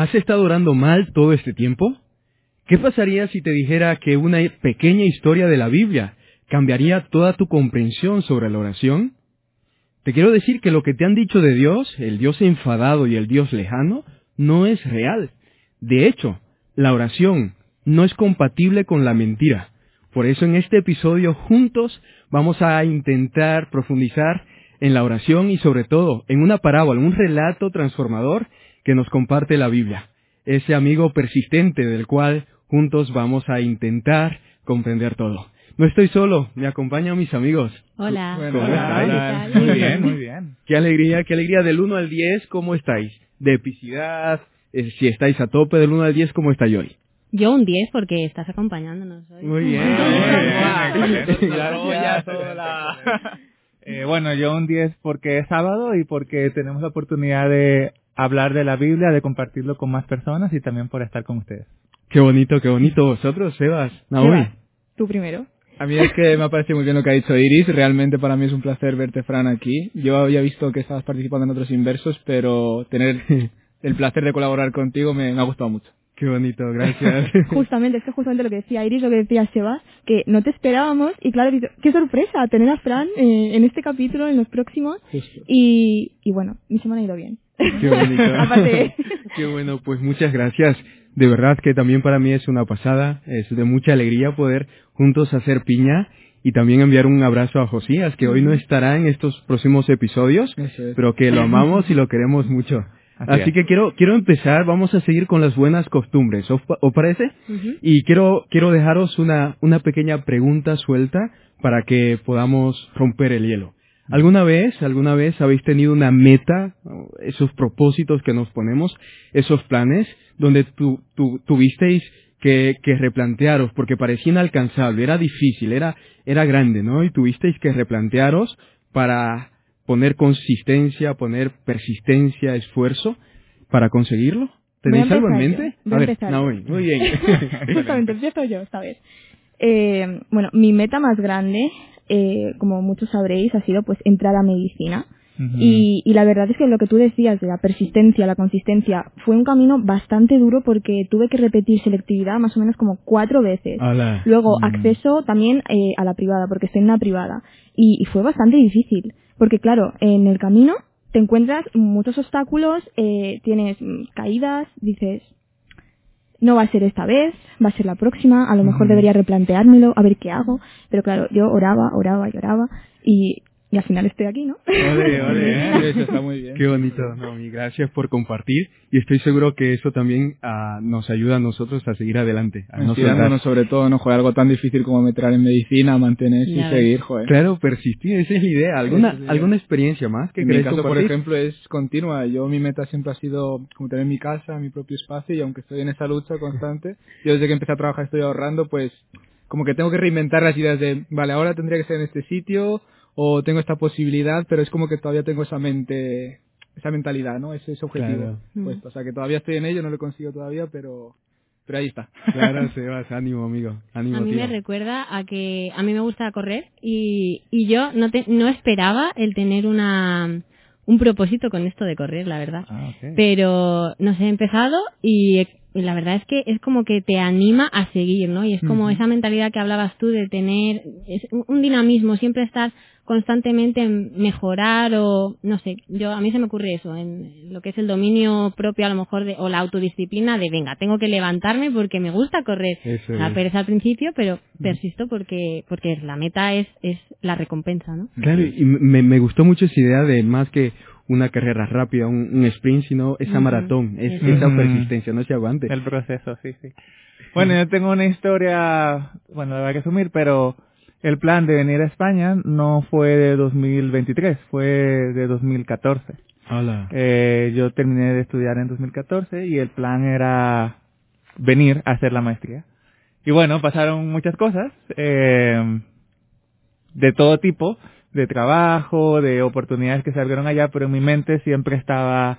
¿Has estado orando mal todo este tiempo? ¿Qué pasaría si te dijera que una pequeña historia de la Biblia cambiaría toda tu comprensión sobre la oración? Te quiero decir que lo que te han dicho de Dios, el Dios enfadado y el Dios lejano, no es real. De hecho, la oración no es compatible con la mentira. Por eso en este episodio juntos vamos a intentar profundizar en la oración y sobre todo en una parábola, un relato transformador que nos comparte la Biblia. Ese amigo persistente del cual juntos vamos a intentar comprender todo. No estoy solo, me acompañan mis amigos. Hola. ¿Cómo estáis? Hola. Muy bien, muy bien. Qué alegría del 1 al 10, ¿cómo estáis? De epicidad, si estáis a tope del 1 al 10, ¿cómo estáis hoy? Yo un 10 porque estás acompañándonos hoy. Muy bien. Gracias. Bueno, yo un 10 porque es sábado y porque tenemos la oportunidad de hablar de la Biblia, de compartirlo con más personas y también por estar con ustedes. Qué bonito. ¿Vosotros, Sebas? Naomi. Sebas, tú primero. A mí es que me ha parecido muy bien lo que ha dicho Iris. Realmente para mí es un placer verte, Fran, aquí. Yo había visto que estabas participando en otros inversos, pero tener el placer de colaborar contigo me ha gustado mucho. Qué bonito, gracias. Justamente lo que decía Iris, lo que decía Sebas, que no te esperábamos y claro, qué sorpresa tener a Fran en este capítulo, en los próximos. Justo. Y bueno, mi semana ha ido bien. Qué bonito. Aparte. Qué bueno, pues muchas gracias. De verdad que también para mí es una pasada, es de mucha alegría poder juntos hacer piña y también enviar un abrazo a Josías, que hoy no estará en estos próximos episodios, Eso es. pero que lo amamos y lo queremos mucho. Así que quiero empezar, vamos a seguir con las buenas costumbres, ¿os parece? Ujú. Y quiero dejaros una pequeña pregunta suelta para que podamos romper el hielo. ¿Alguna vez habéis tenido una meta, esos propósitos que nos ponemos, esos planes, donde tuvisteis que replantearos, porque parecía inalcanzable, era difícil, era grande, ¿no? Y tuvisteis que replantearos para poner consistencia, poner persistencia, esfuerzo para conseguirlo? ¿Tenéis algo en mente? Voy a empezar yo. Naomi, muy bien. Justamente, empiezo yo esta vez. Bueno, mi meta más grande, como muchos sabréis, ha sido pues entrar a medicina. Ujú. Y la verdad es que lo que tú decías de la persistencia, la consistencia, fue un camino bastante duro porque tuve que repetir selectividad más o menos como 4 veces. Ala. Luego acceso también a la privada, porque estoy en una privada. Y fue bastante difícil, porque claro, en el camino te encuentras muchos obstáculos, tienes caídas, dices, no va a ser esta vez, va a ser la próxima, a lo mejor debería replanteármelo, a ver qué hago. Pero claro, yo oraba y al final estoy aquí, ¿no? Ole. Eso está muy bien. Qué bonito, Naomi. Gracias por compartir. Y estoy seguro que eso también nos ayuda a nosotros a seguir adelante. A no soltar. Inspirándonos sobre todo, ¿no? Joder, algo tan difícil como entrar en medicina, mantenerse Ya y ves. seguir, joder. Claro, persistir, esa es la idea. ¿Alguna experiencia más que En mi queréis caso, por compartir? ejemplo, es continua. Yo, mi meta siempre ha sido como tener mi casa, mi propio espacio, y aunque estoy en esa lucha constante, yo desde que empecé a trabajar estoy ahorrando, pues como que tengo que reinventar las ideas de, vale, ahora tendría que ser en este sitio, o tengo esta posibilidad, pero es como que todavía tengo esa mentalidad, ¿no? Ese objetivo Claro. puesto. O sea, que todavía estoy en ello, no lo consigo todavía, pero ahí está. Claro, Sebas, ánimo, amigo. Ánimo, A mí tío. me recuerda a que a mí me gusta correr y yo no esperaba el tener un propósito con esto de correr, la verdad. Okay. Pero no sé, he empezado y la verdad es que es como que te anima a seguir, ¿no? Y es como esa mentalidad que hablabas tú de tener un dinamismo, siempre estar constantemente en mejorar o no sé, a mí se me ocurre eso, en lo que es el dominio propio a lo mejor o la autodisciplina de venga, tengo que levantarme porque me gusta correr. Eso La es. pereza al principio, pero persisto porque la meta es la recompensa, ¿no? Claro, y me gustó mucho esa idea de más que una carrera rápida, un sprint, sino esa maratón, esa persistencia, no se aguante. El proceso, sí. Bueno, yo tengo una historia, bueno, la voy a resumir, pero el plan de venir a España no fue de 2023, fue de 2014. Hola. Yo terminé de estudiar en 2014 y el plan era venir a hacer la maestría. Y bueno, pasaron muchas cosas, de todo tipo, de trabajo, de oportunidades que se abrieron allá, pero en mi mente siempre estaba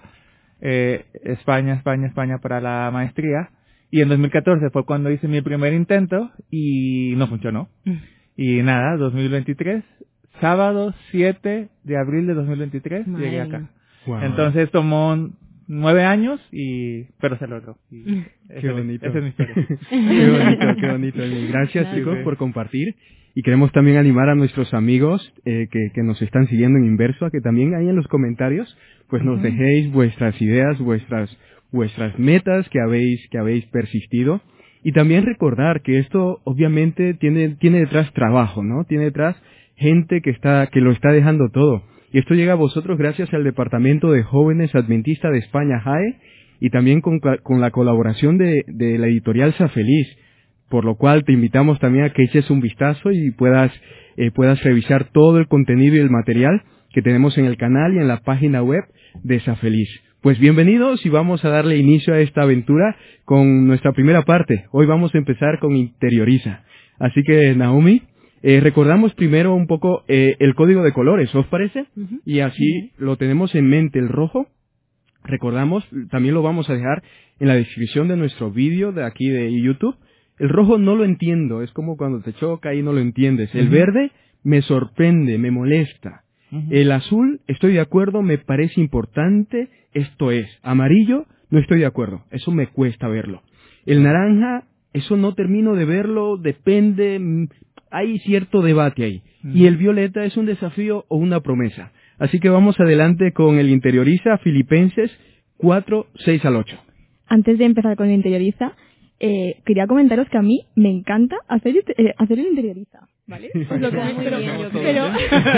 España para la maestría. Y en 2014 fue cuando hice mi primer intento y no funcionó. Y nada, 2023, sábado 7 de abril de 2023 Madre llegué mía. acá. Wow. Entonces tomó 9 años, pero se logró. Qué bonito. Esa es mi historia. Qué bonito. Gracias, Claro. chicos, por compartir. Y queremos también animar a nuestros amigos que nos están siguiendo en Inverso a que también ahí en los comentarios pues nos dejéis vuestras ideas, vuestras metas que habéis persistido. Y también recordar que esto obviamente tiene detrás trabajo, ¿no? Tiene detrás gente que lo está dejando todo. Y esto llega a vosotros gracias al Departamento de Jóvenes Adventista de España, JAE, y también con la colaboración de la editorial Sa Feliz, por lo cual te invitamos también a que eches un vistazo y puedas revisar todo el contenido y el material que tenemos en el canal y en la página web de Sa Feliz. Pues bienvenidos y vamos a darle inicio a esta aventura con nuestra primera parte. Hoy vamos a empezar con Interioriza. Así que, Naomi, recordamos primero un poco el código de colores, ¿os parece? Ujú. Y así lo tenemos en mente. El rojo, recordamos, también lo vamos a dejar en la descripción de nuestro vídeo de aquí de YouTube. El rojo no lo entiendo, es como cuando te choca y no lo entiendes. El verde me sorprende, me molesta. El azul, estoy de acuerdo, me parece importante, esto es. Amarillo, no estoy de acuerdo, eso me cuesta verlo. El naranja, eso no termino de verlo, depende, hay cierto debate ahí. Y el violeta es un desafío o una promesa. Así que vamos adelante con el Interioriza, Filipenses 4, 6 al 8. Antes de empezar con el Interioriza, quería comentaros que a mí me encanta hacer el Interioriza, ¿vale? Os lo comento, Muy bien, yo creo. pero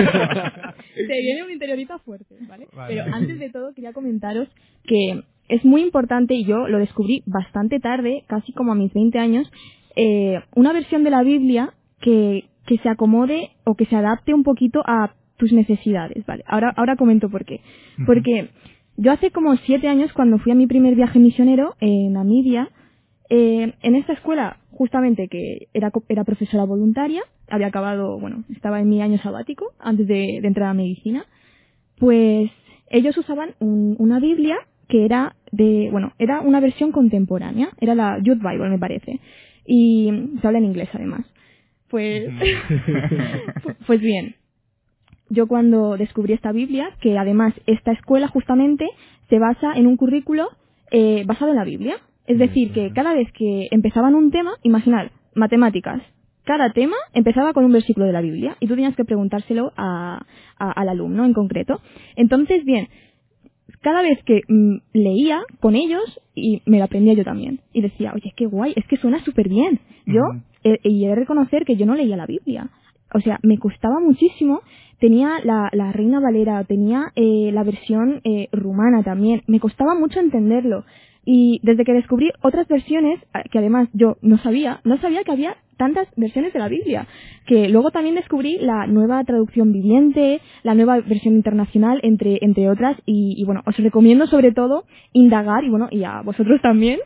te viene un Interioriza fuerte, ¿vale? Pero antes de todo quería comentaros que es muy importante, y yo lo descubrí bastante tarde, casi como a mis 20 años, una versión de la Biblia que se acomode o que se adapte un poquito a tus necesidades, ¿vale? Ahora comento por qué. Porque yo hace como 7 años, cuando fui a mi primer viaje misionero en Namibia, en esta escuela, justamente que era profesora voluntaria, había acabado, estaba en mi año sabático antes de entrar a medicina, pues ellos usaban una Biblia que era era una versión contemporánea, era la Youth Bible, me parece, y se habla en inglés además. Pues bien, yo cuando descubrí esta Biblia, que además esta escuela justamente se basa en un currículo basado en la Biblia. Es decir, que cada vez que empezaban un tema, imaginad, matemáticas, cada tema empezaba con un versículo de la Biblia y tú tenías que preguntárselo al alumno en concreto. Entonces, bien, cada vez que leía con ellos, y me lo aprendía yo también, y decía, oye, qué guay, es que suena súper bien. Yo he de reconocer que yo no leía la Biblia. O sea, me costaba muchísimo. Tenía la Reina Valera, tenía la versión rumana también. Me costaba mucho entenderlo. Y desde que descubrí otras versiones, que además yo no sabía que había tantas versiones de la Biblia, que luego también descubrí la nueva traducción viviente, la nueva versión internacional, entre otras, y bueno, os recomiendo sobre todo indagar, y a vosotros también,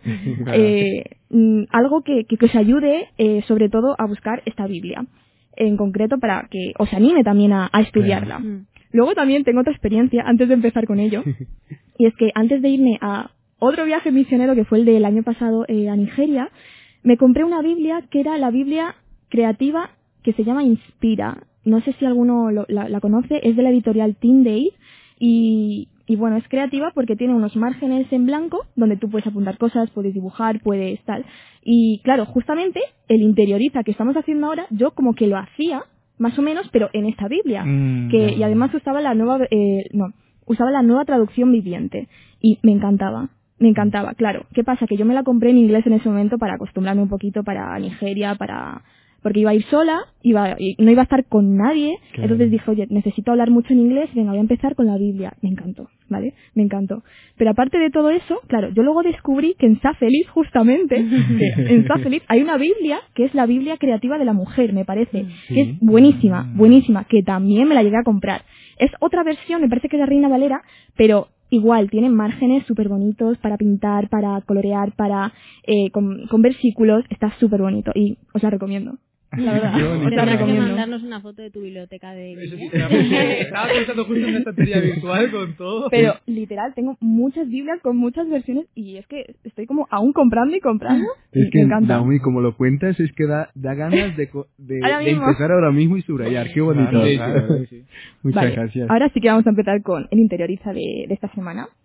algo que os ayude sobre todo a buscar esta Biblia, en concreto para que os anime también a estudiarla. Claro. Luego también tengo otra experiencia, antes de empezar con ello, y es que antes de irme a otro viaje misionero, que fue el del año pasado a Nigeria, me compré una Biblia que era la Biblia creativa que se llama Inspira. No sé si alguno la conoce, es de la editorial Teen Days y bueno, es creativa porque tiene unos márgenes en blanco donde tú puedes apuntar cosas, puedes dibujar, puedes tal. Y claro, justamente el Interioriza que estamos haciendo ahora, yo como que lo hacía más o menos, pero en esta Biblia, y además usaba la nueva traducción viviente y me encantaba, claro. ¿Qué pasa? Que yo me la compré en inglés en ese momento para acostumbrarme un poquito para Nigeria, porque iba a ir sola, y no iba a estar con nadie. Claro. Entonces dije, oye, necesito hablar mucho en inglés, venga, voy a empezar con la Biblia. Me encantó, ¿vale? Me encantó. Pero aparte de todo eso, claro, yo luego descubrí que en Sa Feliz, justamente, en Sa Feliz hay una Biblia que es la Biblia creativa de la mujer, me parece, que es buenísima, que también me la llegué a comprar. Es otra versión, me parece que es la Reina Valera, pero igual, tiene márgenes súper bonitos para pintar, para colorear, con versículos. Está súper bonito y os la recomiendo. La verdad, os la Tendrás que recomiendo. mandarnos una foto de tu biblioteca de Eso sí, Biblia. estaba pensando justo en una estantería virtual con todo. Pero literal, tengo muchas Biblias con muchas versiones y es que estoy como aún comprando y comprando. Es y que, me encanta. Naomi, como lo cuentas, es que da ganas de Ahora mismo. empezar ahora mismo y subrayar. Qué bonito. Claro, sí. Muchas Vale, gracias. ahora sí que vamos a empezar con el Interioriza de esta semana,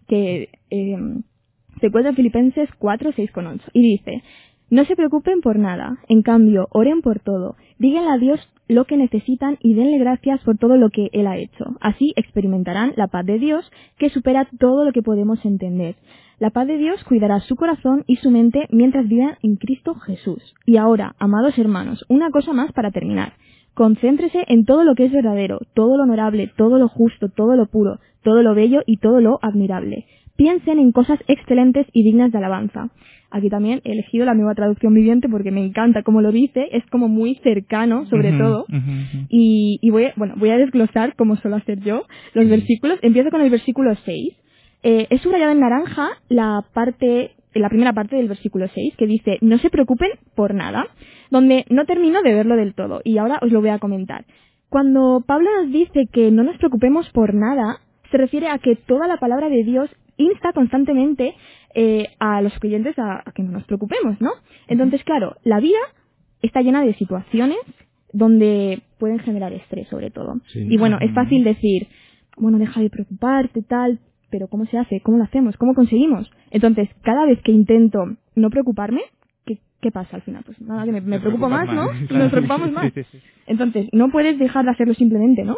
que se encuentra en Filipenses 4, 6 con 8. Y dice, no se preocupen por nada, en cambio, oren por todo. Díganle a Dios lo que necesitan y denle gracias por todo lo que Él ha hecho. Así experimentarán la paz de Dios que supera todo lo que podemos entender. La paz de Dios cuidará su corazón y su mente mientras vivan en Cristo Jesús. Y ahora, amados hermanos, una cosa más para terminar. Concéntrese en todo lo que es verdadero, todo lo honorable, todo lo justo, todo lo puro, todo lo bello y todo lo admirable. Piensen en cosas excelentes y dignas de alabanza. Aquí también he elegido la nueva traducción viviente porque me encanta cómo lo dice, es como muy cercano sobre todo. Y voy a desglosar, como suelo hacer yo, los versículos. Empiezo con el versículo 6. He subrayado en naranja la primera parte del versículo 6, que dice, no se preocupen por nada, donde no termino de verlo del todo, y ahora os lo voy a comentar. Cuando Pablo nos dice que no nos preocupemos por nada, se refiere a que toda la palabra de Dios insta constantemente a los creyentes a que no nos preocupemos, ¿no? Entonces, claro, la vida está llena de situaciones donde pueden generar estrés, sobre todo. Sí. Y bueno, es fácil decir, bueno, deja de preocuparte, tal, pero ¿cómo se hace? ¿Cómo lo hacemos? ¿Cómo conseguimos? Entonces, cada vez que intento no preocuparme, ¿qué pasa al final? Pues nada, que me preocupo más, ¿no? Claro. Nos preocupamos más. Sí. Entonces, no puedes dejar de hacerlo simplemente, ¿no?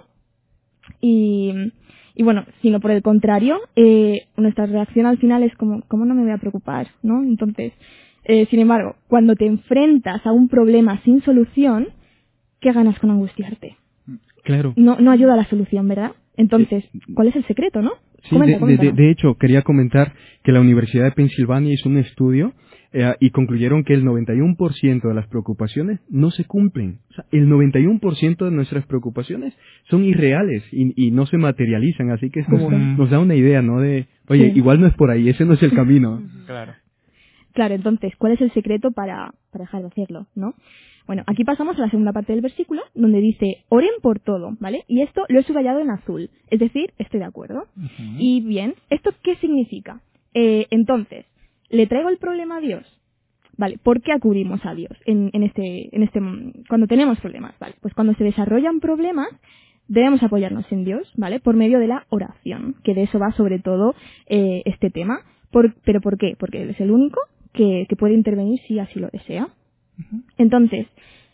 Y bueno, sino por el contrario, nuestra reacción al final es como, ¿cómo no me voy a preocupar? ¿No? Entonces, sin embargo, cuando te enfrentas a un problema sin solución, ¿qué ganas con angustiarte? Claro. No ayuda a la solución, ¿verdad? Entonces, ¿cuál es el secreto, no? Sí, de hecho, quería comentar que la Universidad de Pensilvania hizo un estudio y concluyeron que el 91% de las preocupaciones no se cumplen. O sea, el 91% de nuestras preocupaciones son irreales y no se materializan. Así que es como nos da una idea, ¿no? De, oye, igual no es por ahí, ese no es el camino. Claro, entonces, ¿cuál es el secreto para dejar de hacerlo, no? Bueno, aquí pasamos a la segunda parte del versículo, donde dice, oren por todo, ¿vale? Y esto lo he subrayado en azul, es decir, estoy de acuerdo. Y bien, ¿esto qué significa? Entonces, ¿le traigo el problema a Dios? Vale, ¿por qué acudimos a Dios cuando tenemos problemas? Vale, pues cuando se desarrollan problemas, debemos apoyarnos en Dios, ¿vale? Por medio de la oración, que de eso va sobre todo este tema. ¿Pero por qué? Porque Él es el único que puede intervenir si así lo desea. Entonces,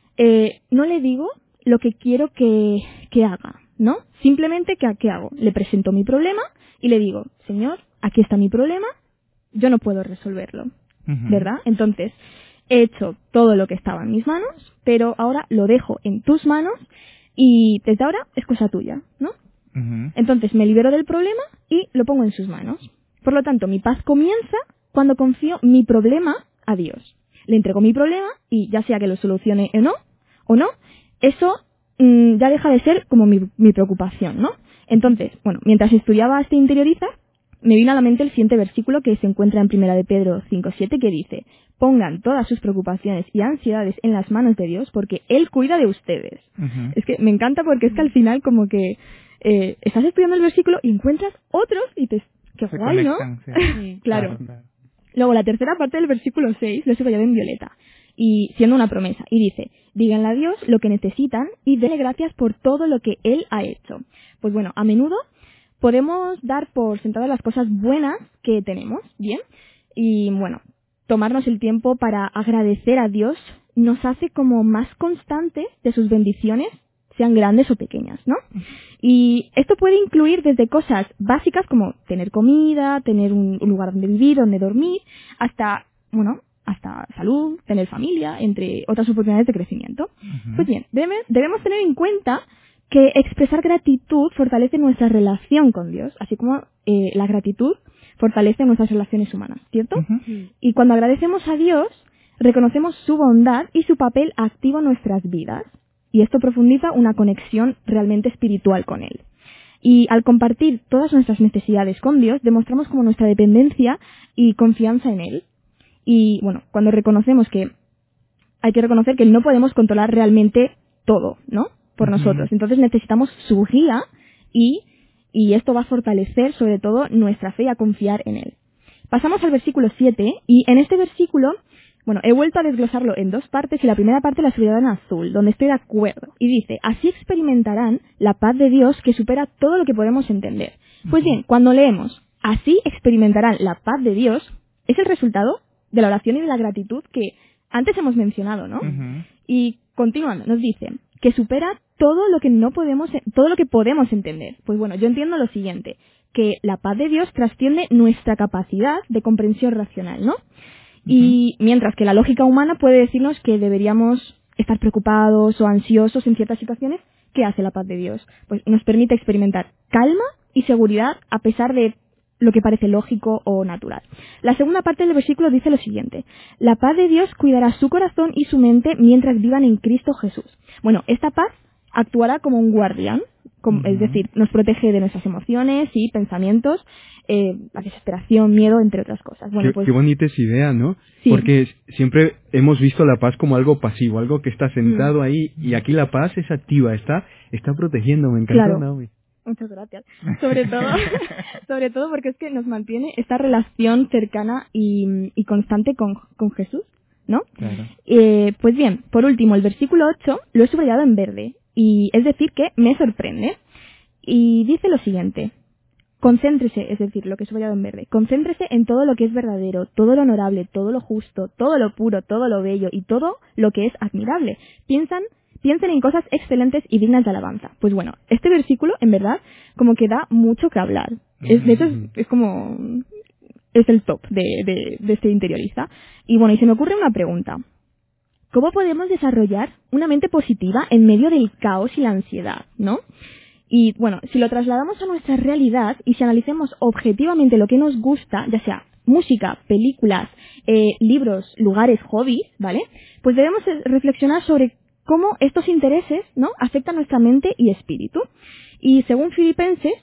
no le digo lo que quiero que haga, ¿no? Simplemente, ¿qué hago? Le presento mi problema y le digo, Señor, aquí está mi problema, yo no puedo resolverlo, ¿verdad? Entonces, he hecho todo lo que estaba en mis manos, pero ahora lo dejo en tus manos y desde ahora es cosa tuya, ¿no? Entonces, me libero del problema y lo pongo en sus manos. Por lo tanto, mi paz comienza cuando confío mi problema a Dios. Le entrego mi problema y ya sea que lo solucione o no, eso ya deja de ser como mi preocupación, ¿no? Entonces, bueno, mientras estudiaba este interioriza, me vino a la mente el siguiente versículo que se encuentra en 1 de Pedro 5:7 que dice, pongan todas sus preocupaciones y ansiedades en las manos de Dios porque Él cuida de ustedes. Es que me encanta porque es que al final como que estás estudiando el versículo y encuentras otros y qué guay, ¿no? Sí. Claro. Luego, la tercera parte del versículo 6 lo he subrayado en violeta, y siendo una promesa, y dice, díganle a Dios lo que necesitan y denle gracias por todo lo que Él ha hecho. Pues bueno, a menudo podemos dar por sentadas las cosas buenas que tenemos, ¿bien? Y bueno, tomarnos el tiempo para agradecer a Dios nos hace como más constantes de sus bendiciones, sean grandes o pequeñas, ¿no? Y esto puede incluir desde cosas básicas como tener comida, tener un lugar donde vivir, donde dormir, hasta salud, tener familia, entre otras oportunidades de crecimiento. Pues bien, debemos tener en cuenta que expresar gratitud fortalece nuestra relación con Dios, así como la gratitud fortalece nuestras relaciones humanas, ¿cierto? Y cuando agradecemos a Dios, reconocemos su bondad y su papel activo en nuestras vidas. Y esto profundiza una conexión realmente espiritual con Él. Y al compartir todas nuestras necesidades con Dios, demostramos como nuestra dependencia y confianza en Él. Y bueno, cuando reconocemos que hay que reconocer que no podemos controlar realmente todo, ¿no? Por nosotros. Entonces necesitamos su guía y esto va a fortalecer sobre todo nuestra fe y a confiar en Él. Pasamos al versículo 7 y en este versículo, bueno, he vuelto a desglosarlo en dos partes y la primera parte la he subrayado en azul, donde estoy de acuerdo. Y dice, así experimentarán la paz de Dios que supera todo lo que podemos entender. Pues bien, cuando leemos, Así experimentarán la paz de Dios. Es el resultado de la oración y de la gratitud que antes hemos mencionado, ¿no? Ujú. Y continuando, nos dice que supera todo lo que podemos entender. Pues bueno, yo entiendo lo siguiente, que la paz de Dios trasciende nuestra capacidad de comprensión racional, ¿no? Y mientras que la lógica humana puede decirnos que deberíamos estar preocupados o ansiosos en ciertas situaciones, ¿qué hace la paz de Dios? Pues nos permite experimentar calma y seguridad a pesar de lo que parece lógico o natural. La segunda parte del versículo dice lo siguiente: la paz de Dios cuidará su corazón y su mente mientras vivan en Cristo Jesús. Bueno, esta paz actuará como un guardián, es decir, nos protege de nuestras emociones y pensamientos, la desesperación, miedo, entre otras cosas. Bueno, pues Qué bonita esa idea, ¿no? Sí. Porque siempre hemos visto la paz como algo pasivo, algo que está sentado ahí, y aquí la paz es activa, está protegiendo. Me encantó, Claro. Naomi. Muchas gracias. Sobre todo porque es que nos mantiene esta relación cercana y constante con Jesús, ¿no? Claro. Pues bien, por último, el versículo 8 lo he subrayado en verde, y es decir que me sorprende, y dice lo siguiente: concéntrese, es decir, lo que he subrayado en verde, concéntrese en todo lo que es verdadero, todo lo honorable, todo lo justo, todo lo puro, todo lo bello y todo lo que es admirable. Piensen en cosas excelentes y dignas de alabanza. Pues bueno, este versículo, en verdad, como que da mucho que hablar. De hecho, es como... es el top de este interiorista. Y bueno, y se me ocurre una pregunta. ¿Cómo podemos desarrollar una mente positiva en medio del caos y la ansiedad, no? Y bueno, si lo trasladamos a nuestra realidad y si analicemos objetivamente lo que nos gusta, ya sea música, películas, libros, lugares, hobbies, ¿vale? Pues debemos reflexionar sobre cómo estos intereses, ¿no?, afectan nuestra mente y espíritu. Y según Filipenses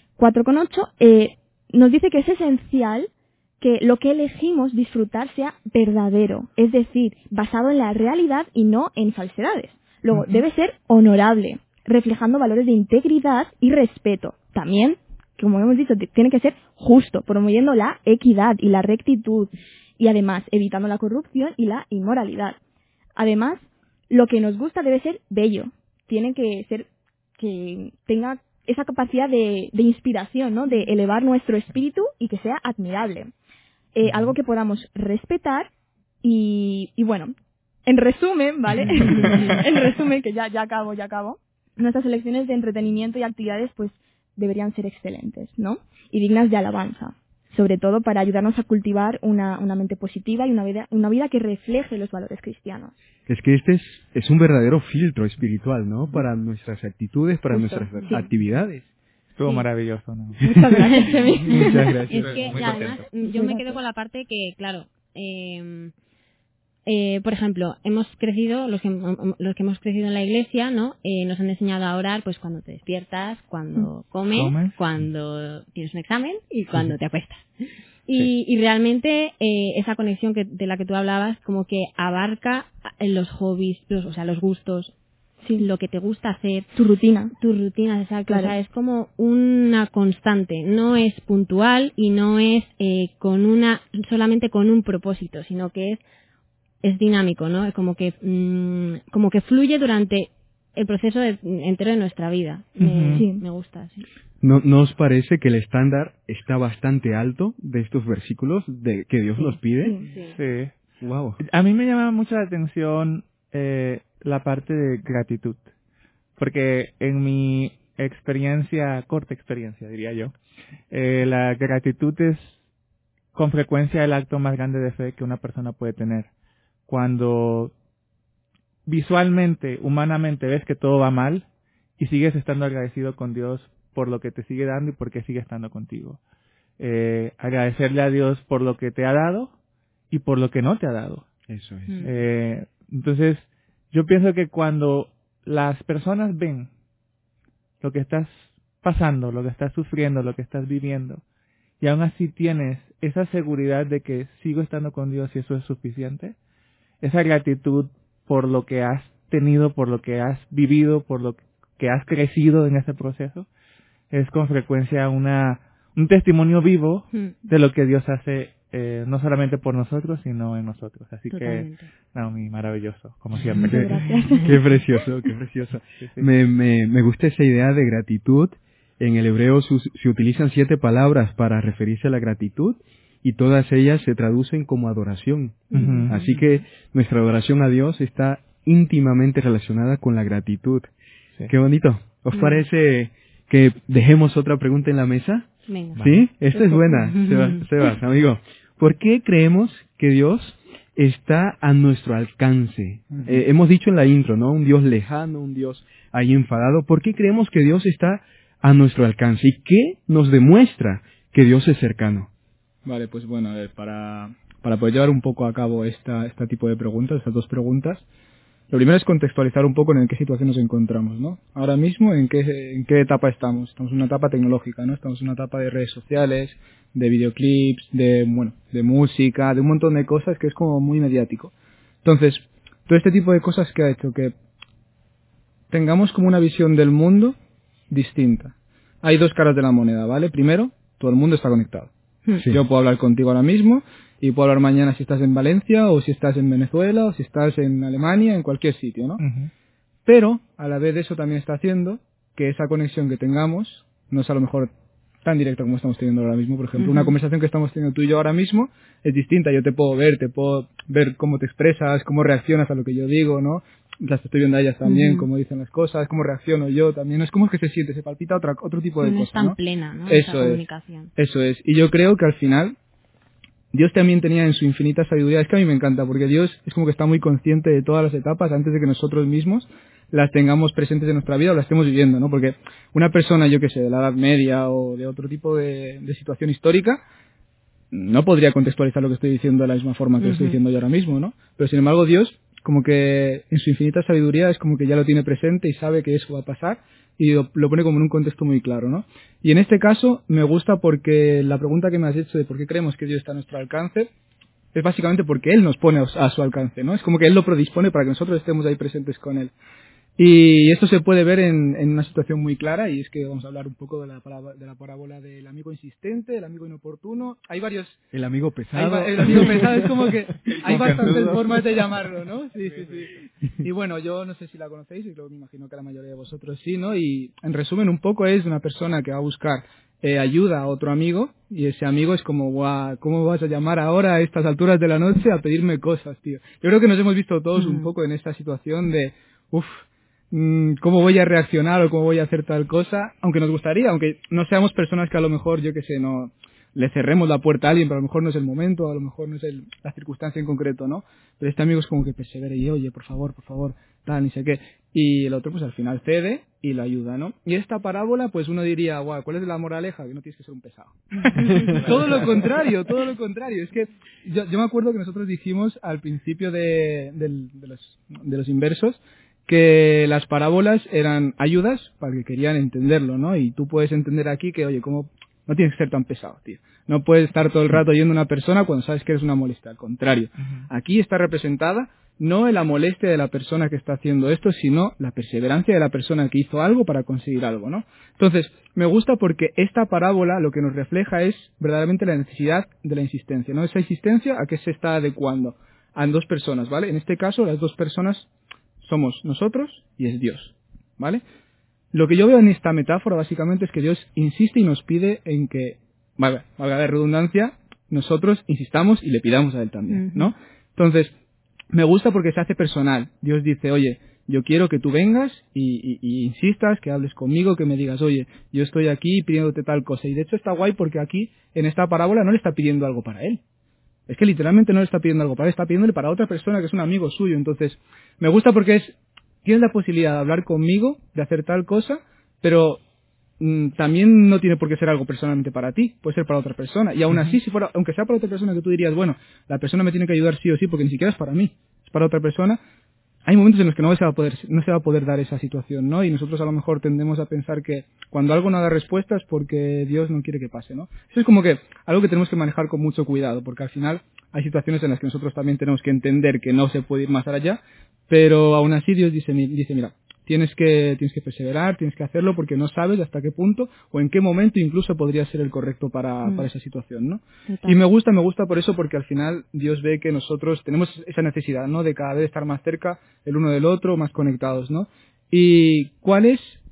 4,8, nos dice que es esencial que lo que elegimos disfrutar sea verdadero, es decir, basado en la realidad y no en falsedades. Luego, debe ser honorable, reflejando valores de integridad y respeto. También, como hemos dicho, tiene que ser justo, promoviendo la equidad y la rectitud, y además evitando la corrupción y la inmoralidad. Además, lo que nos gusta debe ser bello, tiene que ser que tenga esa capacidad de inspiración, ¿no?, de elevar nuestro espíritu y que sea admirable. Algo que podamos respetar y bueno, en resumen, ¿vale? En resumen, que ya acabo, nuestras elecciones de entretenimiento y actividades pues deberían ser excelentes, ¿no? Y dignas de alabanza, sobre todo para ayudarnos a cultivar una mente positiva y una vida que refleje los valores cristianos. Es que este es un verdadero filtro espiritual, ¿no? Para nuestras actitudes, para Justo, nuestras sí. actividades. Estuvo Sí. maravilloso, ¿no? Muchas gracias, Chemi. Muchas gracias. Es que Muy y además contento. yo me quedo con la parte que, claro, por ejemplo, hemos crecido, los que hemos crecido en la iglesia, ¿no? Nos han enseñado a orar pues cuando te despiertas, cuando comes, cuando tienes un examen y cuando te acuestas. Y realmente esa conexión de la que tú hablabas como que abarca los hobbies, los gustos, lo que te gusta hacer, Tu rutina. tus rutinas, exacto. Claro. O sea, es como una constante, no es puntual y no es solamente con un propósito, sino que es dinámico, ¿no? Es como que fluye durante el proceso entero de nuestra vida. Me gusta, sí. ¿No os parece que el estándar está bastante alto de estos versículos que Dios nos pide? Sí. Wow. A mí me llama mucho la atención la parte de gratitud, porque en mi corta experiencia diría yo, la gratitud es con frecuencia el acto más grande de fe que una persona puede tener. Cuando visualmente, humanamente ves que todo va mal y sigues estando agradecido con Dios por lo que te sigue dando y porque sigue estando contigo. Agradecerle a Dios por lo que te ha dado y por lo que no te ha dado. Eso es. Entonces, yo pienso que cuando las personas ven lo que estás pasando, lo que estás sufriendo, lo que estás viviendo, y aún así tienes esa seguridad de que sigo estando con Dios y eso es suficiente, esa gratitud por lo que has tenido, por lo que has vivido, por lo que has crecido en ese proceso, es con frecuencia un testimonio vivo de lo que Dios hace, no solamente por nosotros, sino en nosotros. Así Totalmente. que, Naomi, maravilloso, como siempre. Qué precioso, qué precioso. Sí, sí. Me gusta esa idea de gratitud En el hebreo se utilizan 7 palabras para referirse a la gratitud y todas ellas se traducen como adoración. Así que nuestra adoración a Dios está íntimamente relacionada con la gratitud. Sí. Qué bonito. ¿Os parece que dejemos otra pregunta en la mesa? Venga. ¿Sí? Esta es buena, Sebas, amigo. ¿Por qué creemos que Dios está a nuestro alcance? Hemos dicho en la intro, ¿no? Un Dios lejano, un Dios ahí enfadado. ¿Por qué creemos que Dios está a nuestro alcance? ¿Y qué nos demuestra que Dios es cercano? Vale, pues bueno, a ver, para poder llevar un poco a cabo este tipo de preguntas, estas 2 preguntas, lo primero es contextualizar un poco en qué situación nos encontramos, ¿no? Ahora mismo, ¿en qué etapa estamos? Estamos en una etapa tecnológica, ¿no? Estamos en una etapa de redes sociales, de videoclips, de música, de un montón de cosas que es como muy mediático. Entonces, todo este tipo de cosas que ha hecho que tengamos como una visión del mundo distinta. Hay 2 caras de la moneda, ¿vale? Primero, todo el mundo está conectado. Sí. Yo puedo hablar contigo ahora mismo y puedo hablar mañana si estás en Valencia o si estás en Venezuela o si estás en Alemania, en cualquier sitio, ¿no? Pero, a la vez eso también está haciendo que esa conexión que tengamos no es a lo mejor tan directa como estamos teniendo ahora mismo. Por ejemplo, una conversación que estamos teniendo tú y yo ahora mismo es distinta. Yo te puedo ver cómo te expresas, cómo reaccionas a lo que yo digo, ¿no? Las estoy viendo a ellas también, cómo dicen las cosas, cómo reacciono yo también. No es como que se siente, se palpita otro tipo de no cosas, es tan ¿no? plena, ¿no? Eso esa comunicación. Eso es. Y yo creo que al final Dios también tenía en su infinita sabiduría, es que a mí me encanta, porque Dios es como que está muy consciente de todas las etapas antes de que nosotros mismos las tengamos presentes en nuestra vida o las estemos viviendo, ¿no? Porque una persona, yo que sé, de la Edad Media o de otro tipo de situación histórica, no podría contextualizar lo que estoy diciendo de la misma forma que lo estoy diciendo yo ahora mismo, ¿no? Pero sin embargo Dios, como que en su infinita sabiduría es como que ya lo tiene presente y sabe que eso va a pasar y lo pone como en un contexto muy claro, ¿no? Y en este caso me gusta porque la pregunta que me has hecho de por qué creemos que Dios está a nuestro alcance es básicamente porque Él nos pone a su alcance, ¿no? Es como que Él lo predispone para que nosotros estemos ahí presentes con Él. Y esto se puede ver en una situación muy clara, y es que vamos a hablar un poco de la parábola del amigo insistente, del amigo inoportuno. Hay varios... El amigo pesado. El amigo pesado es como que hay bastantes formas de llamarlo, ¿no? Sí. Y bueno, yo no sé si la conocéis, y me imagino que la mayoría de vosotros sí, ¿no? Y en resumen un poco es una persona que va a buscar ayuda a otro amigo, y ese amigo es como, guau, ¿cómo vas a llamar ahora a estas alturas de la noche a pedirme cosas, tío? Yo creo que nos hemos visto todos un poco en esta situación de, ¿cómo voy a reaccionar o cómo voy a hacer tal cosa? Aunque nos gustaría, aunque no seamos personas que a lo mejor, yo que sé, no le cerremos la puerta a alguien, pero a lo mejor no es el momento, a lo mejor no es la circunstancia en concreto, ¿no? Pero este amigo es como que persevera y oye, por favor, tal, ni sé qué. Y el otro pues al final cede y lo ayuda, ¿no? Y esta parábola, pues uno diría, guau, ¿cuál es la moraleja? Que no tienes que ser un pesado. Todo lo contrario. Es que yo me acuerdo que nosotros dijimos al principio de los inversos que las parábolas eran ayudas para que querían entenderlo, ¿no? Y tú puedes entender aquí que, oye, ¿cómo? No tienes que ser tan pesado, tío. No puedes estar todo el rato oyendo a una persona cuando sabes que eres una molestia. Al contrario, aquí está representada no la molestia de la persona que está haciendo esto, sino la perseverancia de la persona que hizo algo para conseguir algo, ¿no? Entonces, me gusta porque esta parábola lo que nos refleja es verdaderamente la necesidad de la insistencia, ¿no? Esa insistencia a qué se está adecuando a 2 personas, ¿vale? En este caso, las 2 personas somos nosotros y es Dios, ¿vale? Lo que yo veo en esta metáfora básicamente es que Dios insiste y nos pide en que, valga la redundancia, nosotros insistamos y le pidamos a Él también, ¿no? Entonces, me gusta porque se hace personal. Dios dice, oye, yo quiero que tú vengas y insistas, que hables conmigo, que me digas, oye, yo estoy aquí pidiéndote tal cosa. Y de hecho está guay porque aquí, en esta parábola, no le está pidiendo algo para Él. Es que literalmente no le está pidiendo algo para Él, está pidiéndole para otra persona que es un amigo suyo. Entonces, me gusta porque tienes la posibilidad de hablar conmigo, de hacer tal cosa, pero también no tiene por qué ser algo personalmente para ti, puede ser para otra persona. Y aún así, aunque sea para otra persona que tú dirías, bueno, la persona me tiene que ayudar sí o sí, porque ni siquiera es para mí, es para otra persona, hay momentos en los que no se va a poder dar esa situación, ¿no? Y nosotros a lo mejor tendemos a pensar que cuando algo no da respuesta es porque Dios no quiere que pase, ¿no? Eso es como que algo que tenemos que manejar con mucho cuidado, porque al final hay situaciones en las que nosotros también tenemos que entender que no se puede ir más allá, pero aún así Dios dice, mira, tienes que perseverar, tienes que hacerlo porque no sabes hasta qué punto o en qué momento incluso podría ser el correcto para esa situación, ¿no? Total. Y me gusta por eso, porque al final Dios ve que nosotros tenemos esa necesidad, ¿no? De cada vez estar más cerca el uno del otro, más conectados, ¿no? ¿Y cuál es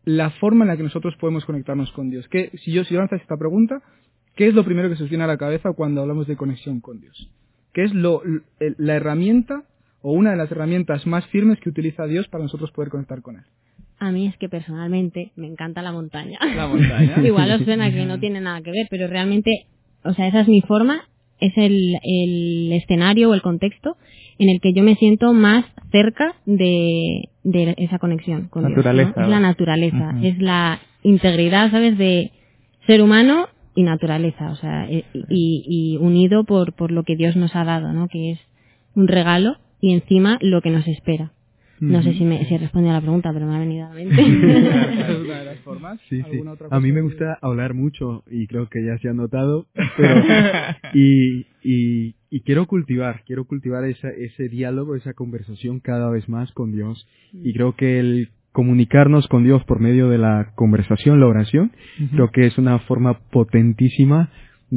la forma en la que nosotros podemos conectarnos con Dios. Si yo lanzas esta pregunta, ¿qué es lo primero que se os viene a la cabeza cuando hablamos de conexión con Dios? ¿Qué es la herramienta o una de las herramientas más firmes que utiliza Dios para nosotros poder conectar con Él? A mí es que personalmente me encanta la montaña. La montaña. Igual os suena que no tiene nada que ver, pero realmente, o sea, esa es mi forma, es el escenario o el contexto en el que yo me siento más cerca de esa conexión con naturaleza, Dios, ¿no? Es la naturaleza, uh-huh. es la integridad, ¿sabes?, de ser humano y naturaleza, o sea, y unido por lo que Dios nos ha dado, ¿no?, que es un regalo y encima lo que nos espera. No sé si he respondido a la pregunta, pero me ha venido a la mente. ¿Esa es una de las formas? Sí. Otra a mí me gusta hablar mucho y creo que ya se ha notado. Pero, y quiero cultivar ese diálogo, esa conversación cada vez más con Dios. Y creo que el comunicarnos con Dios por medio de la conversación, la oración, creo que es una forma potentísima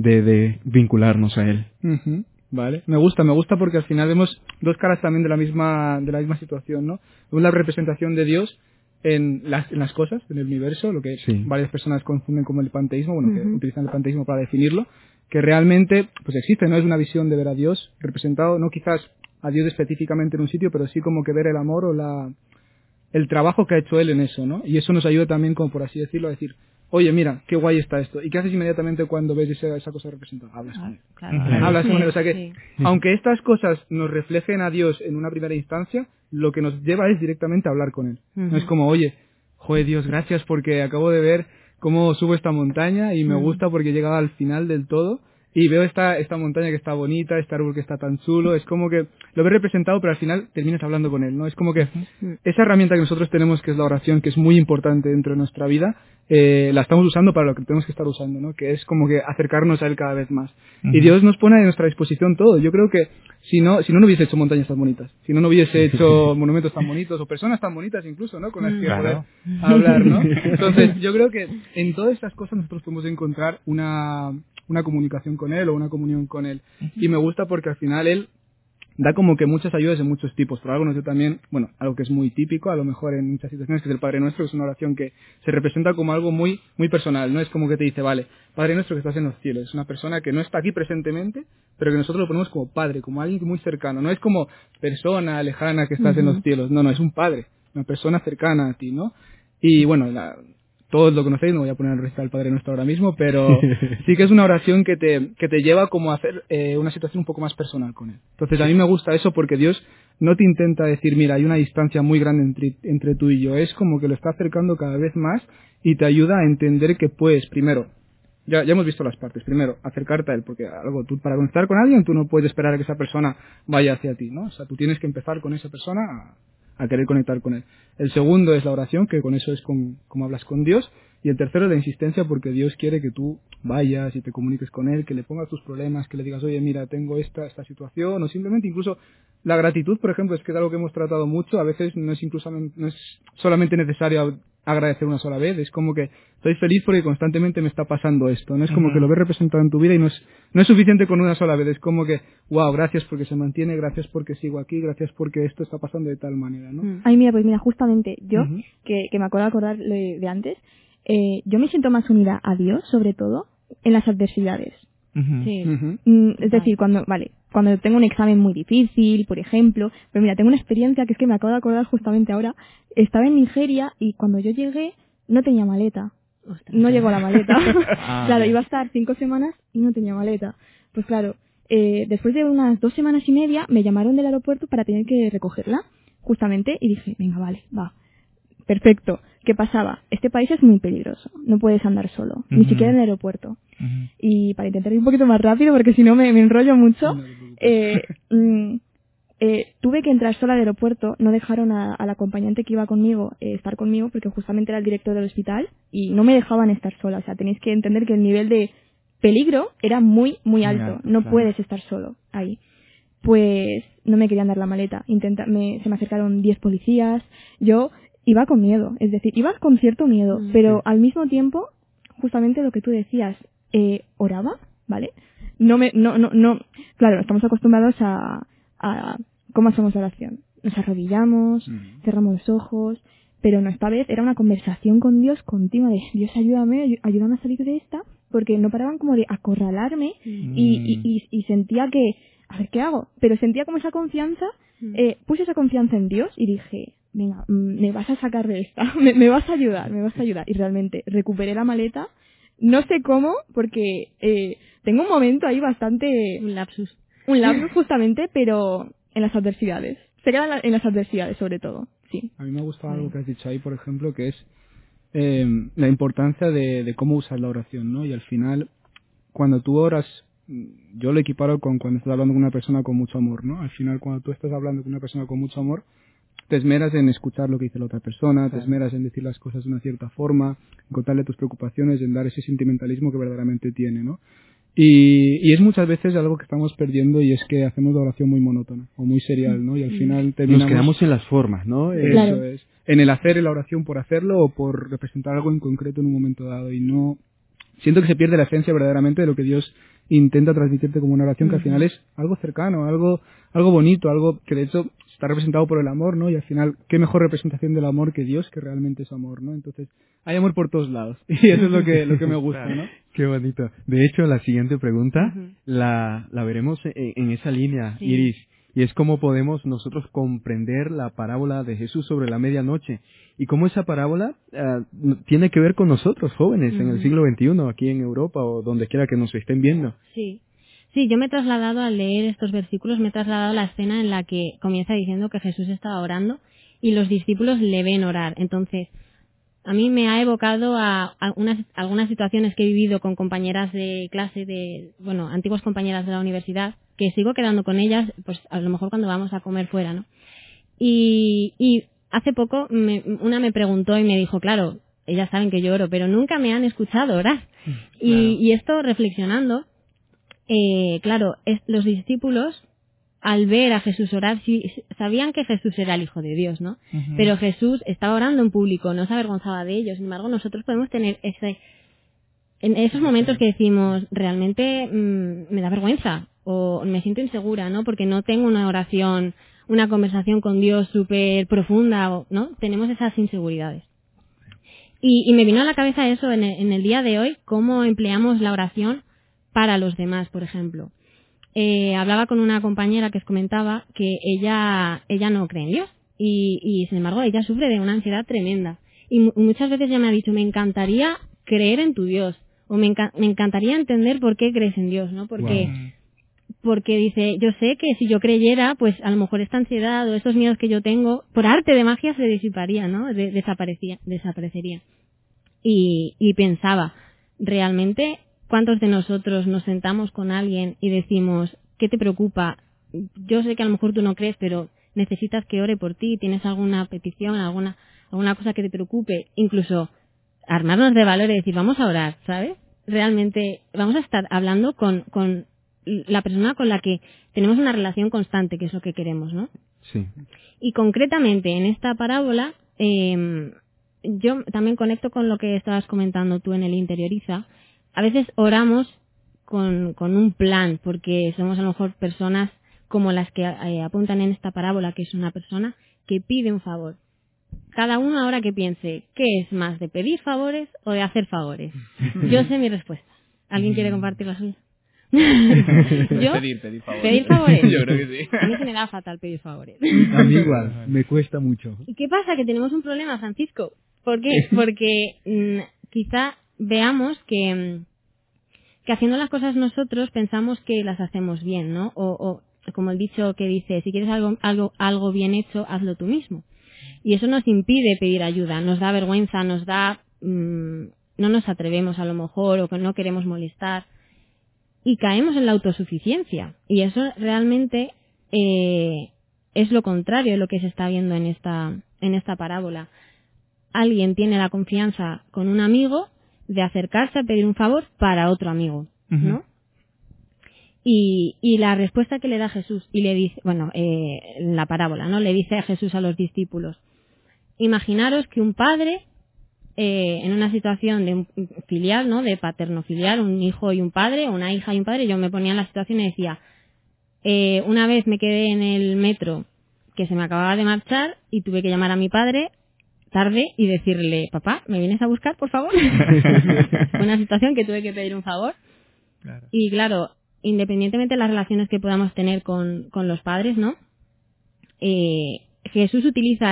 de vincularnos a Él. Uh-huh. Vale, me gusta porque al final vemos dos caras también de la misma situación, ¿no? Una representación de Dios en las cosas, en el universo, lo que varias personas confunden como el panteísmo, bueno, que utilizan el panteísmo para definirlo, que realmente pues existe, ¿no? Es una visión de ver a Dios representado, no quizás a Dios específicamente en un sitio, pero sí como que ver el amor o el trabajo que ha hecho Él en eso, ¿no? Y eso nos ayuda también, como por así decirlo, a decir, oye, mira, qué guay está esto. ¿Y qué haces inmediatamente cuando ves esa cosa representada? Hablas con Él. Claro. Hablas con Él. O sea que, aunque estas cosas nos reflejen a Dios en una primera instancia, lo que nos lleva es directamente a hablar con Él. No es como, oye, joder, Dios, gracias porque acabo de ver cómo subo esta montaña y me gusta porque he llegado al final del todo y veo esta montaña que está bonita, este árbol que está tan chulo. Es como que lo ves representado, pero al final terminas hablando con Él, ¿no? Es como que esa herramienta que nosotros tenemos, que es la oración, que es muy importante dentro de nuestra vida, la estamos usando para lo que tenemos que estar usando, ¿no? Que es como que acercarnos a Él cada vez más. Y Dios nos pone a nuestra disposición todo. Yo creo que si no hubiese hecho montañas tan bonitas, si no hubiese hecho monumentos tan bonitos, o personas tan bonitas incluso, ¿no? Con las que poder hablar, ¿no? Entonces, yo creo que en todas estas cosas nosotros podemos encontrar una comunicación con Él o una comunión con Él. Y me gusta porque al final Él da como que muchas ayudas de muchos tipos. Por algo nos dio también, bueno, algo que es muy típico, a lo mejor en muchas situaciones, que es el Padre Nuestro, que es una oración que se representa como algo muy, muy personal. No es como que te dice, vale, Padre Nuestro que estás en los cielos. Es una persona que no está aquí presentemente, pero que nosotros lo ponemos como Padre, como alguien muy cercano. No es como persona lejana que estás en los cielos. No, es un Padre, una persona cercana a ti, ¿no? Y bueno, todos lo conocéis, no voy a poner el resto del Padre Nuestro ahora mismo, pero sí que es una oración que te lleva como a hacer una situación un poco más personal con Él. Entonces a mí me gusta eso porque Dios no te intenta decir, mira, hay una distancia muy grande entre tú y yo. Es como que lo está acercando cada vez más y te ayuda a entender que puedes, primero, ya hemos visto las partes, primero, acercarte a Él, porque tú para conectar con alguien tú no puedes esperar a que esa persona vaya hacia ti, ¿no? O sea, tú tienes que empezar con esa persona a querer conectar con Él. El segundo es la oración, que con eso es como hablas con Dios. Y el tercero es la insistencia, porque Dios quiere que tú vayas y te comuniques con Él, que le pongas tus problemas, que le digas, oye, mira, tengo esta situación, o simplemente incluso la gratitud, por ejemplo, es que es algo que hemos tratado mucho. A veces no es solamente necesario agradecer una sola vez, es como que estoy feliz porque constantemente me está pasando esto, no es como que lo ves representado en tu vida y no es suficiente con una sola vez, es como que, wow, gracias porque se mantiene, gracias porque sigo aquí, gracias porque esto está pasando de tal manera, ¿no? Ay, mira, pues mira, justamente yo, que me acuerdo de acordar de antes, yo me siento más unida a Dios, sobre todo, en las adversidades. Sí. Es decir, cuando tengo un examen muy difícil, por ejemplo, pero mira, tengo una experiencia que es que me acabo de acordar justamente ahora. Estaba en Nigeria y cuando yo llegué no tenía maleta. No llegó la maleta. Claro, iba a estar 5 semanas y no tenía maleta. Pues claro, después de unas 2 semanas y media me llamaron del aeropuerto para tener que recogerla, justamente, y dije, venga, vale, va. Perfecto. ¿Qué pasaba? Este país es muy peligroso. No puedes andar solo, ni siquiera en el aeropuerto. Y para intentar ir un poquito más rápido, porque si no me enrollo mucho, tuve que entrar sola al aeropuerto. No dejaron al acompañante que iba conmigo estar conmigo, porque justamente era el director del hospital, y no me dejaban estar sola. O sea, tenéis que entender que el nivel de peligro era muy, muy alto. No puedes estar solo ahí. Pues no me querían dar la maleta. Se me acercaron 10 policías. Yo iba con miedo, es decir, iba con cierto miedo, pero al mismo tiempo, justamente lo que tú decías, oraba, ¿vale? Claro, estamos acostumbrados a cómo hacemos oración. Nos arrodillamos, cerramos los ojos, Pero no, esta vez era una conversación con Dios continua de Dios, ayúdame a salir de esta, porque no paraban como de acorralarme y sentía que, a ver, ¿qué hago? Pero sentía como esa confianza, puse esa confianza en Dios y dije, venga, me vas a sacar de esta, me vas a ayudar. Y realmente recuperé la maleta, no sé cómo, porque tengo un momento ahí bastante... Un lapsus justamente, pero en las adversidades. Se queda en las adversidades, sobre todo. Sí. A mí me ha gustado algo que has dicho ahí, por ejemplo, que es la importancia de cómo usar la oración, ¿no? Y al final, cuando tú oras, yo lo equiparo con cuando estás hablando con una persona con mucho amor, ¿no? Al final, cuando tú estás hablando con una persona con mucho amor, te esmeras en escuchar lo que dice la otra persona, te esmeras en decir las cosas de una cierta forma, en contarle tus preocupaciones, en dar ese sentimentalismo que verdaderamente tiene, ¿no? Y es muchas veces algo que estamos perdiendo, y es que hacemos la oración muy monótona o muy serial, ¿no? Y al final terminamos... Nos quedamos en las formas, ¿no? Claro. Eso es. En el hacer la oración por hacerlo o por representar algo en concreto en un momento dado, y no... Siento que se pierde la esencia verdaderamente de lo que Dios intenta transmitirte como una oración, que al final es algo cercano, algo bonito, algo que de hecho está representado por el amor, ¿no? Y al final, qué mejor representación del amor que Dios, que realmente es amor, ¿no? Entonces, hay amor por todos lados. Y eso es lo que me gusta, ¿no? Qué bonito. De hecho, la siguiente pregunta la veremos en esa línea, Sí. Iris. Y es cómo podemos nosotros comprender la parábola de Jesús sobre la medianoche. Y cómo esa parábola tiene que ver con nosotros, jóvenes, en el siglo XXI, aquí en Europa o donde quiera que nos estén viendo. Sí. Sí, yo me he trasladado al leer estos versículos, me he trasladado a la escena en la que comienza diciendo que Jesús estaba orando y los discípulos le ven orar. Entonces, a mí me ha evocado a algunas situaciones que he vivido con compañeras de clase, antiguas compañeras de la universidad, que sigo quedando con ellas, pues a lo mejor cuando vamos a comer fuera, ¿no? Y hace poco una me preguntó y me dijo, claro, ellas saben que yo oro, pero nunca me han escuchado orar. Y esto reflexionando, claro, los discípulos, al ver a Jesús orar, sabían que Jesús era el Hijo de Dios, ¿no? Pero Jesús estaba orando en público, no se avergonzaba de ellos. Sin embargo, nosotros podemos tener en esos momentos que decimos, realmente me da vergüenza o me siento insegura, ¿no? Porque no tengo una oración, una conversación con Dios súper profunda, ¿no? Tenemos esas inseguridades. Y me vino a la cabeza eso en el día de hoy, cómo empleamos la oración para los demás, por ejemplo. Hablaba con una compañera que os comentaba que ella no cree en Dios y sin embargo ella sufre de una ansiedad tremenda y muchas veces ya me ha dicho, me encantaría creer en tu Dios o me encantaría entender por qué crees en Dios, ¿no? Porque dice, yo sé que si yo creyera, pues a lo mejor esta ansiedad o estos miedos que yo tengo, por arte de magia se disiparía, ¿no? Desaparecería. Y pensaba, realmente, ¿cuántos de nosotros nos sentamos con alguien y decimos, ¿qué te preocupa? Yo sé que a lo mejor tú no crees, pero necesitas que ore por ti, tienes alguna petición, alguna cosa que te preocupe, incluso armarnos de valor y decir, vamos a orar, ¿sabes? Realmente vamos a estar hablando con la persona con la que tenemos una relación constante, que es lo que queremos, ¿no? Sí. Y concretamente en esta parábola, yo también conecto con lo que estabas comentando tú en el Interioriza. A veces oramos con un plan, porque somos a lo mejor personas como las que apuntan en esta parábola, que es una persona que pide un favor. Cada uno ahora que piense, ¿qué es más, de pedir favores o de hacer favores? Yo sé mi respuesta. ¿Alguien quiere compartir la suya? ¿Yo? Pedir favores. ¿Pedir favores? Yo creo que sí. A mí se me da fatal pedir favores. A mí igual, me cuesta mucho. ¿Y qué pasa? Que tenemos un problema, Francisco. ¿Por qué? Porque quizá veamos que haciendo las cosas nosotros pensamos que las hacemos bien, ¿no? O como el dicho que dice, si quieres algo bien hecho, hazlo tú mismo. Y eso nos impide pedir ayuda, nos da vergüenza, no nos atrevemos a lo mejor o que no queremos molestar. Y caemos en la autosuficiencia. Y eso realmente es lo contrario de lo que se está viendo en esta parábola. Alguien tiene la confianza con un amigo de acercarse a pedir un favor para otro amigo, ¿no? Y la respuesta que le da Jesús, y le dice, en la parábola, ¿no? Le dice a Jesús a los discípulos, imaginaros que un padre, en una situación de un filial, ¿no? De paterno filial, un hijo y un padre, una hija y un padre, yo me ponía en la situación y decía, una vez me quedé en el metro que se me acababa de marchar y tuve que llamar a mi padre tarde y decirle, papá, ¿me vienes a buscar, por favor? Fue una situación que tuve que pedir un favor. Claro. Y claro, independientemente de las relaciones que podamos tener con los padres, ¿no? Jesús utiliza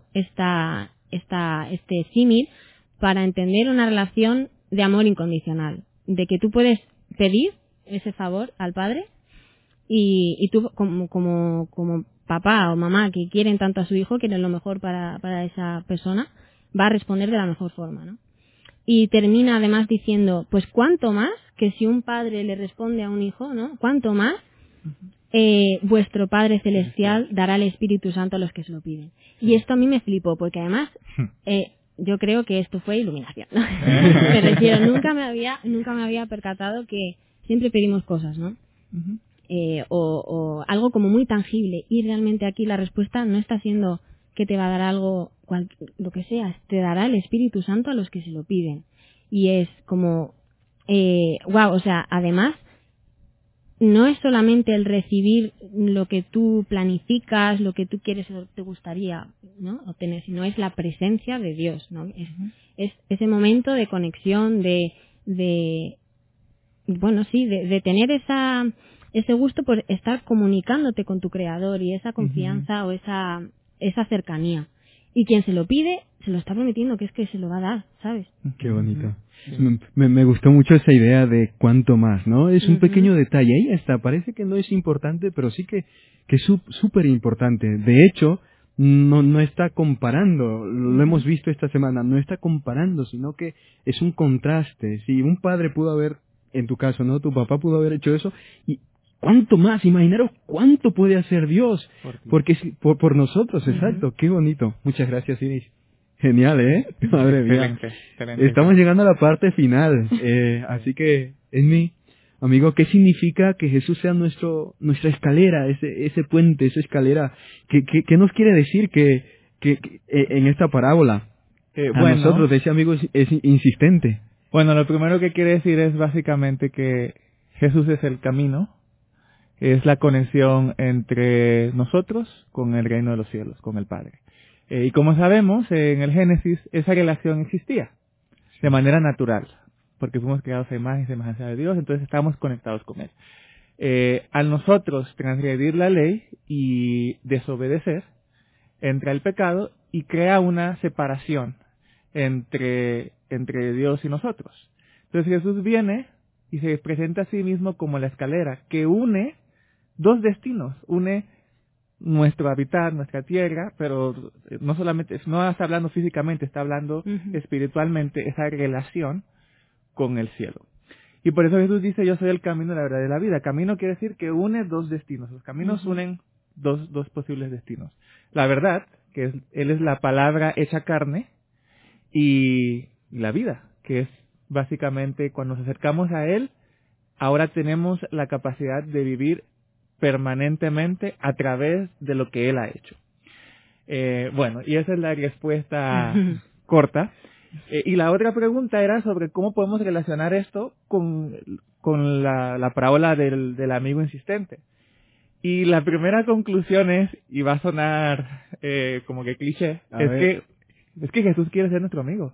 este símil para entender una relación de amor incondicional, de que tú puedes pedir ese favor al Padre y tú como papá o mamá que quieren tanto a su hijo, quieren lo mejor para esa persona, va a responder de la mejor forma, ¿no? Y termina además diciendo, pues cuánto más que si un padre le responde a un hijo, ¿no? Cuánto más vuestro Padre Celestial dará el Espíritu Santo a los que se lo piden. Y esto a mí me flipó, porque además yo creo que esto fue iluminación, ¿no? Me refiero, nunca me había percatado que siempre pedimos cosas, ¿no? O algo como muy tangible, y realmente aquí la respuesta no está siendo que te va a dar algo, lo que sea, te dará el Espíritu Santo a los que se lo piden. Y es como, wow, o sea, además, no es solamente el recibir lo que tú planificas, lo que tú quieres o te gustaría, ¿no? obtener, sino es la presencia de Dios, ¿no? Es ese momento de conexión, de tener ese gusto por estar comunicándote con tu Creador y esa confianza o esa cercanía. Y quien se lo pide, se lo está prometiendo que es que se lo va a dar, ¿sabes? Qué bonito. Me gustó mucho esa idea de cuánto más, ¿no? Es un pequeño detalle, ahí está, parece que no es importante, pero sí que es súper importante. De hecho, no está comparando, lo hemos visto esta semana, no está comparando, sino que es un contraste. Si un padre pudo haber, en tu caso, ¿no? Tu papá pudo haber hecho eso, y ¿cuánto más? Imaginaros cuánto puede hacer Dios, porque por nosotros, exacto, qué bonito. Muchas gracias, Iris. Genial, ¿eh? Madre mía. Excelente. Estamos llegando a la parte final, así que, Esmi, amigo, ¿qué significa que Jesús sea nuestra escalera, ese puente, esa escalera? ¿Qué nos quiere decir que en esta parábola? A nosotros, ese amigo es insistente. Bueno, lo primero que quiere decir es básicamente que Jesús es el camino, es la conexión entre nosotros con el reino de los cielos, con el Padre. Y como sabemos, en el Génesis esa relación existía de manera natural, porque fuimos creados a imagen y semejanza de Dios, entonces estamos conectados con Él. Al nosotros transgredir la ley y desobedecer, entra el pecado y crea una separación entre Dios y nosotros. Entonces Jesús viene y se presenta a sí mismo como la escalera que une dos destinos, une nuestro hábitat, nuestra tierra, pero no solamente, no está hablando físicamente, está hablando espiritualmente, esa relación con el cielo. Y por eso Jesús dice, yo soy el camino, la verdad y la vida. Camino quiere decir que une dos destinos, los caminos unen dos posibles destinos. La verdad, que Él es la palabra hecha carne, y la vida, que es básicamente cuando nos acercamos a Él, ahora tenemos la capacidad de vivir permanentemente a través de lo que Él ha hecho. Y esa es la respuesta corta. Y la otra pregunta era sobre cómo podemos relacionar esto con la parábola del amigo insistente. Y la primera conclusión es, y va a sonar como que cliché, es que Jesús quiere ser nuestro amigo.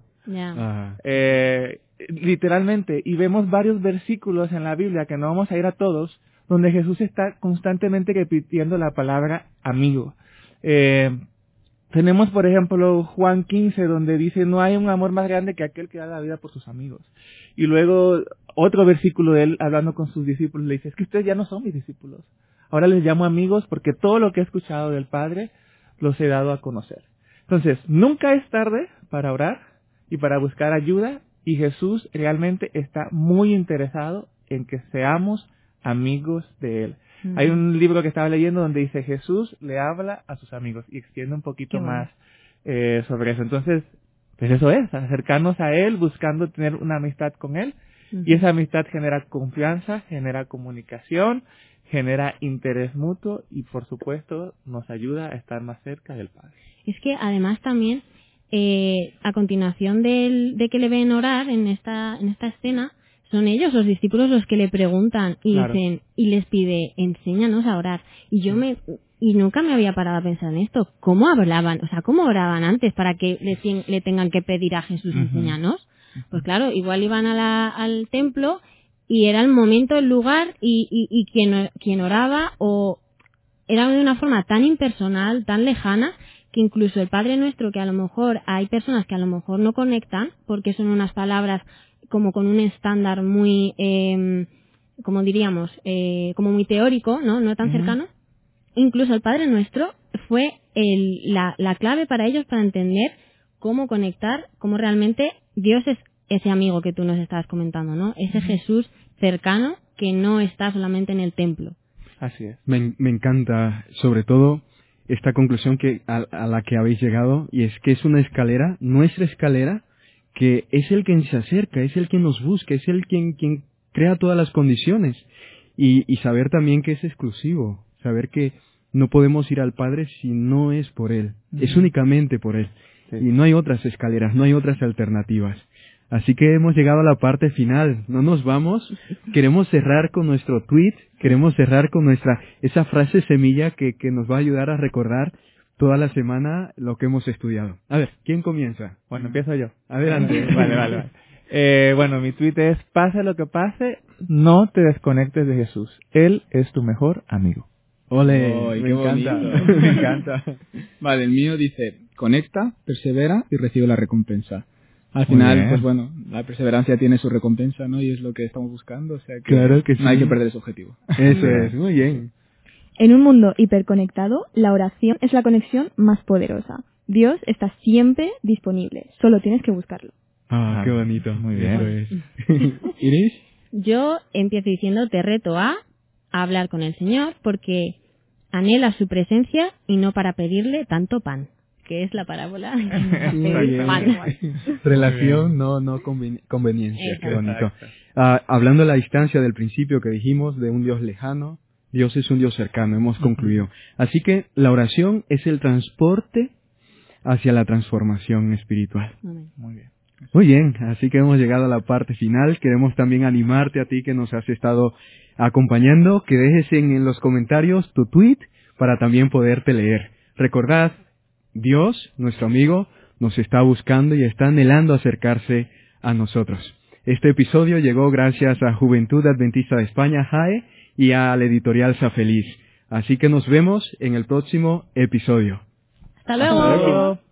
Literalmente, y vemos varios versículos en la Biblia, que no vamos a ir a todos, donde Jesús está constantemente repitiendo la palabra amigo. Tenemos, por ejemplo, Juan 15, donde dice, no hay un amor más grande que aquel que da la vida por sus amigos. Y luego, otro versículo de él, hablando con sus discípulos, le dice, es que ustedes ya no son mis discípulos. Ahora les llamo amigos porque todo lo que he escuchado del Padre los he dado a conocer. Entonces, nunca es tarde para orar y para buscar ayuda, y Jesús realmente está muy interesado en que seamos amigos de Él. Hay un libro que estaba leyendo donde dice Jesús le habla a sus amigos, y extiende un poquito más sobre eso. Entonces, pues eso es, acercarnos a Él buscando tener una amistad con Él, y esa amistad genera confianza, genera comunicación, genera interés mutuo y por supuesto nos ayuda a estar más cerca del Padre. Es que además también, a continuación de que le ven orar en esta escena, son ellos, los discípulos, los que le preguntan y dicen, y les pide, enséñanos a orar. Y yo Y nunca me había parado a pensar en esto. ¿Cómo hablaban? O sea, ¿cómo oraban antes para que le tengan que pedir a Jesús, enséñanos? Pues claro, igual iban al templo y era el momento, el lugar y quien oraba, o era de una forma tan impersonal, tan lejana, que incluso el Padre Nuestro, que a lo mejor hay personas que a lo mejor no conectan porque son unas palabras como con un estándar muy, como diríamos, como muy teórico, no tan cercano. Incluso el Padre Nuestro fue la clave para ellos para entender cómo conectar, cómo realmente Dios es ese amigo que tú nos estabas comentando, ¿no? Ese Jesús cercano que no está solamente en el templo. Así es. Me encanta, sobre todo, esta conclusión a la que habéis llegado, y es que es una escalera, nuestra escalera, que es el quien se acerca, es el quien nos busca, es el quien crea todas las condiciones. Y saber también que es exclusivo, saber que no podemos ir al Padre si no es por Él, es únicamente por Él. Sí. Y no hay otras escaleras, no hay otras alternativas. Así que hemos llegado a la parte final, no nos vamos, queremos cerrar con nuestro tweet, queremos cerrar con esa frase semilla que nos va a ayudar a recordar toda la semana lo que hemos estudiado. A ver, ¿quién comienza? Bueno, empiezo yo. Adelante. Vale. Bueno, mi tweet es: pase lo que pase, no te desconectes de Jesús. Él es tu mejor amigo. ¡Ole! ¡Ay, Me qué encanta. bonito! Me encanta. Vale, el mío dice: conecta, persevera y recibe la recompensa. Al final, pues bueno, la perseverancia tiene su recompensa, ¿no? Y es lo que estamos buscando, o sea que, claro que sí. No hay que perder ese objetivo. Eso es, muy bien. En un mundo hiperconectado, la oración es la conexión más poderosa. Dios está siempre disponible, solo tienes que buscarlo. Ah, qué bonito. Muy bien. ¿Iris? Yo empiezo diciendo, te reto a hablar con el Señor porque anhela su presencia y no para pedirle tanto pan, que es la parábola del pan. Relación, no conveniencia. Qué bonito. Hablando de la distancia del principio que dijimos, de un Dios lejano, Dios es un Dios cercano, hemos concluido. Así que la oración es el transporte hacia la transformación espiritual. Amén. Muy bien. Muy bien, así que hemos llegado a la parte final. Queremos también animarte a ti que nos has estado acompañando, que dejes en los comentarios tu tweet para también poderte leer. Recordad, Dios, nuestro amigo, nos está buscando y está anhelando acercarse a nosotros. Este episodio llegó gracias a Juventud Adventista de España, JAE, y a la editorial Safeliz. Así que nos vemos en el próximo episodio. ¡Hasta luego!